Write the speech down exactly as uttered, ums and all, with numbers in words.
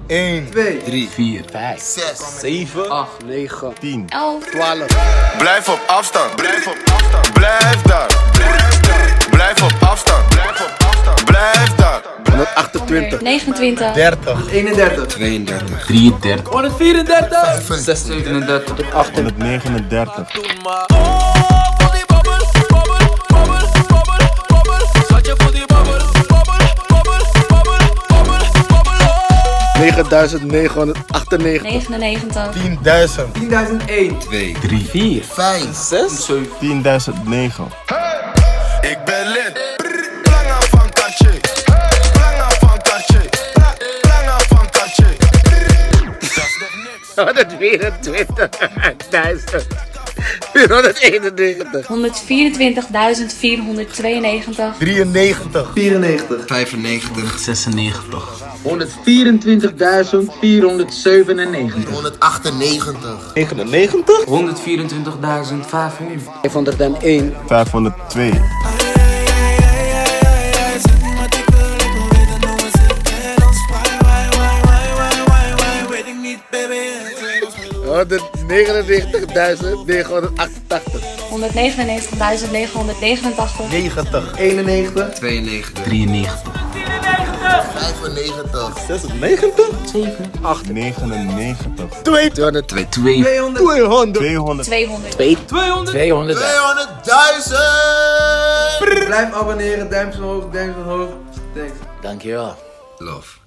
één, twee, drie, vier, vijf, zes, zeven, acht, negen, tien, elf, twaalf. Blijf op afstand. Blijf op afstand. Blijf daar. Blijf daar. Blijf op afstand. Blijf op afstand. Blijf daar. honderdachtentwintig, negenentwintig, dertig, eenendertig, tweeëndertig, drieëndertig, honderdvierendertig, zevenendertig, honderdnegenendertig, negenduizend negenhonderdachtennegentig, negenennegentig, tienduizend, tienduizend één, twee, drie, vier, vijf, zes, tienduizend negen. Ik ben lid. Planga van Katje. Planga van Katje. Planga van Katje. Dat is nog niks. honderdvierentwintigduizend vierhonderdeenennegentig, honderdvierentwintigduizend vierhonderdtweeënnegentig, drieënnegentig, vierennegentig, vijfennegentig, zesennegentig, honderdvierentwintigduizend vierhonderdzevenennegentig. honderdachtennegentig, negenennegentig, honderdvierentwintigduizend vijfhonderd. vijfhonderdéén, vijfhonderdtwee, honderdnegenennegentigduizend negenhonderdachtentachtig, honderdnegenennegentigduizend negenhonderdnegenentachtig, negentig, eenennegentig, tweeënnegentig, drieënnegentig, vijfennegentig, zesennegentig, zeven, negenennegentig, tweehonderd, twee, tweehonderd, tweehonderd, tweehonderd, tweehonderd, tweehonderd. tweehonderdduizend. Blijf abonneren, duimpje omhoog, duimpje omhoog. Thanks. Dankjewel. Love.